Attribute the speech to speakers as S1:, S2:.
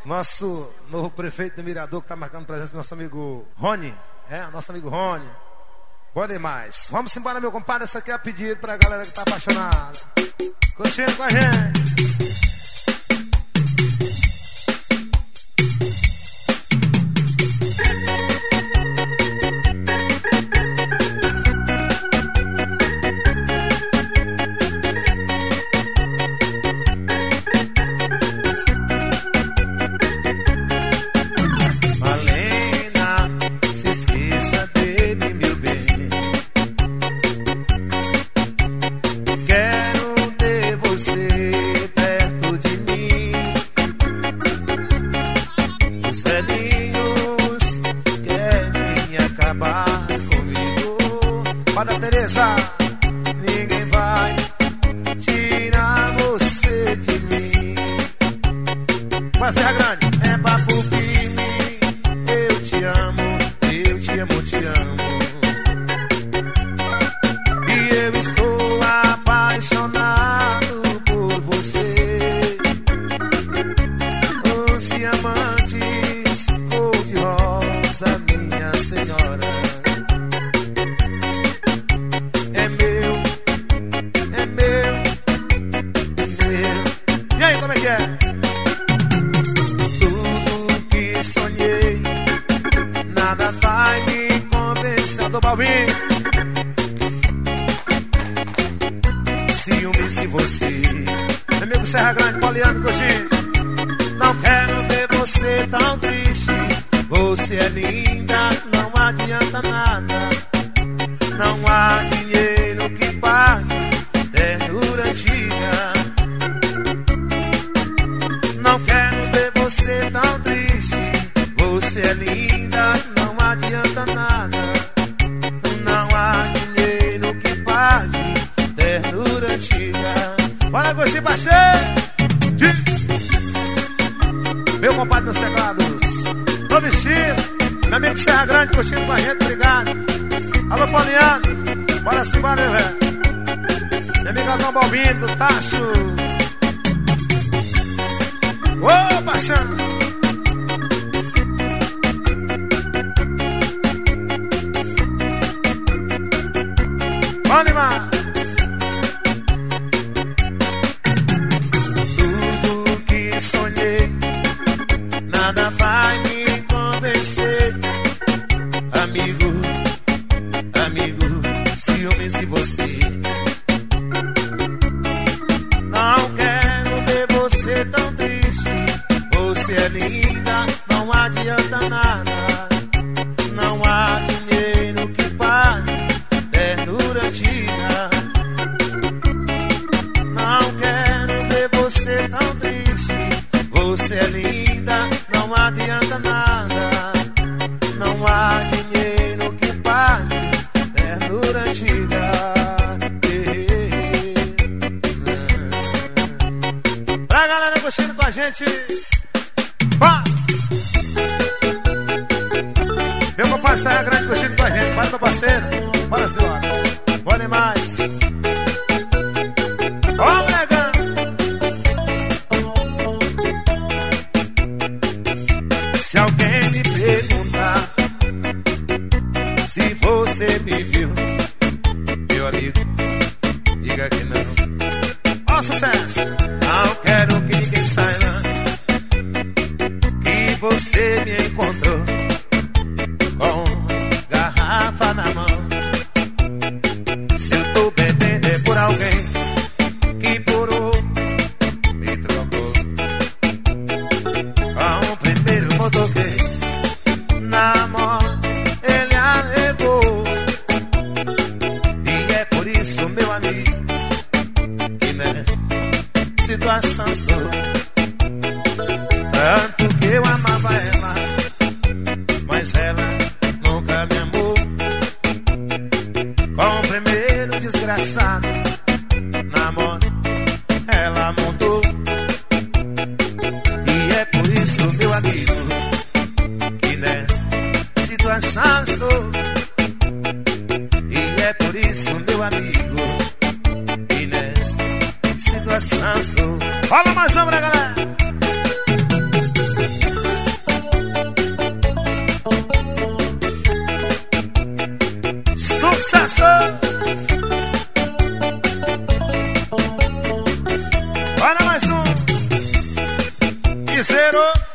S1: Nosso novo prefeito do Mirador, que tá marcando presença, nosso amigo Rony. Nosso amigo Rony. Bom demais. Vamos embora, meu compadre. Essa aqui é a pedido pra galera que tá apaixonada. Curtindo com a gente. Ninguém vai tirar você de mim. Vai, Serra Grande. É papo firme. Eu te amo, eu te amo, te amo. E eu estou apaixonado por você. Os diamantes cor-de-rosa, minha senhora. Ciúmes de você, meu amigo Serra Grande, Poliano, Coxinha. Não quero ver você tão triste. Você é linda, não adianta nada. Não há dinheiro que pague ternura antiga. Não quero ver você tão triste. Você é linda, não adianta nada. Ternura antiga. Bora, Gostinho Pacheco. Meu compadre nos teclados, novo estilo. Meu amigo Serra Grande, curtindo com a gente, obrigado. Alô, Poliano. Bora se embora, velho. Meu amigo Adão Balbino, do Tacho. Ô, paixão. Bora, animar. Nada vai me convencer. Amigo, amigo, ciúmes de você. Não quero ver você tão triste. Você é linda, não adianta nada. Não há dinheiro que pague ternura antiga. Não quero ver você tão triste. Você é linda, não adianta nada. Não há dinheiro que pague ternura antiga. Pra galera gostando com a gente. Vá! Meu papai Serra Grande gostando com a gente. Vai, meu parceiro. Bora, senhora. Bora demais. Se alguém me perguntar se você me viu, meu amigo, diga que não. Ó, sucesso! Não quero que ninguém saiba que você me encontrou com garrafa na mão. Se eu tô bebendo é por alguém que por outro me trocou. Com o primeiro motoqueiro na moto ele a levou. E é por isso, meu amigo, que nessa situação estou. Tanto que eu amava ela, mas ela nunca me amou. Com o primeiro desgraçado na moto ela montou. E é por isso, meu amigo, que nessa situação estou. E é por isso, meu amigo, que nessa situação estou. Fala mais uma, galera. Sucesso! Olha mais um. E zerou.